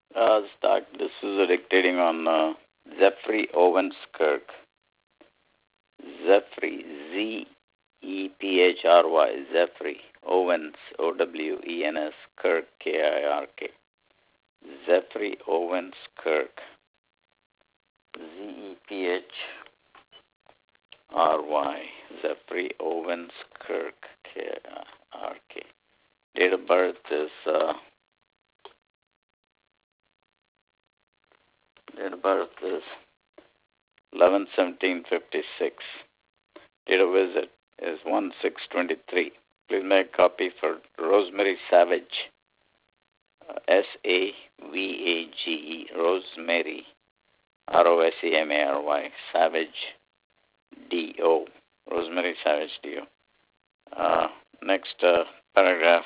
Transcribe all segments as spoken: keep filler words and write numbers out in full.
Uh, start. This is dictating on uh, Zephyr Owens Kirk. Zephyr, Z E P H R Y, Zephyr Owens, O W E N S, Kirk, K I R K. Zephyr Owens Kirk, Z E P H R Y, Zephyr Owens Kirk, K I R K. Date of birth is uh, date of birth is eleven seventeen fifty-six. Date of visit is one six twenty-three. Please make a copy for Rosemary Savage, uh, S A V A G E, Rosemary, R O S E M A R Y, Savage, D O, Rosemary Savage, D O. Uh, next uh, paragraph.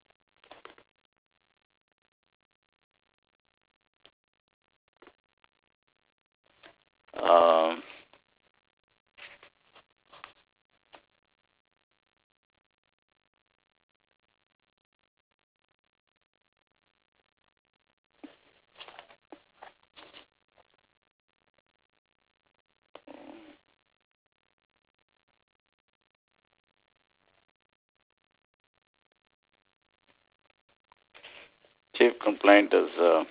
Um, chief complaint is uh,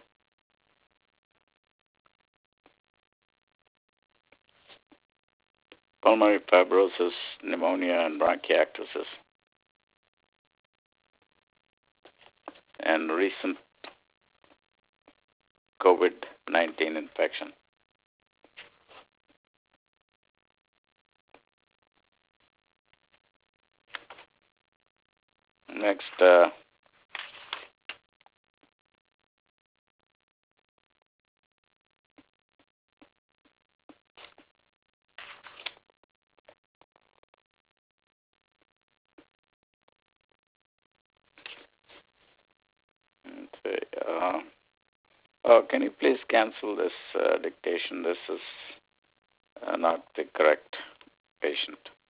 pulmonary fibrosis, pneumonia, and bronchiectasis, and recent COVID nineteen infection. Next, uh, okay, uh, oh, can you please cancel this uh, dictation? This is uh, not the correct patient.